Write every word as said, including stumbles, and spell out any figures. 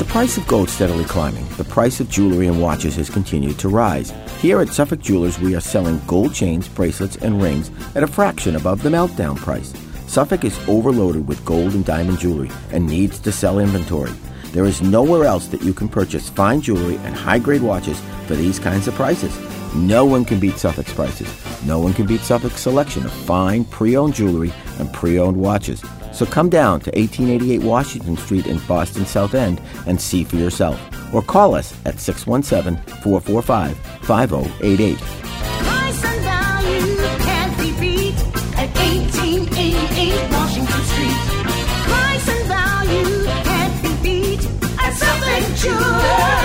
price of gold steadily climbing, the price of jewelry and watches has continued to rise. Here at Suffolk Jewelers, we are selling gold chains, bracelets, and rings at a fraction above the meltdown price. Suffolk is overloaded with gold and diamond jewelry and needs to sell inventory. There is nowhere else that you can purchase fine jewelry and high-grade watches for these kinds of prices. No one can beat Suffolk's prices. No one can beat Suffolk's selection of fine pre-owned jewelry and pre-owned watches. So come down to eighteen eighty-eight Washington Street in Boston South End and see for yourself. Or call us at six one seven, four four five, five zero eight eight. Price and value can't be beat at eighteen eighty-eight Washington Street. Price and value can't be beat at Suffolk Jewelers.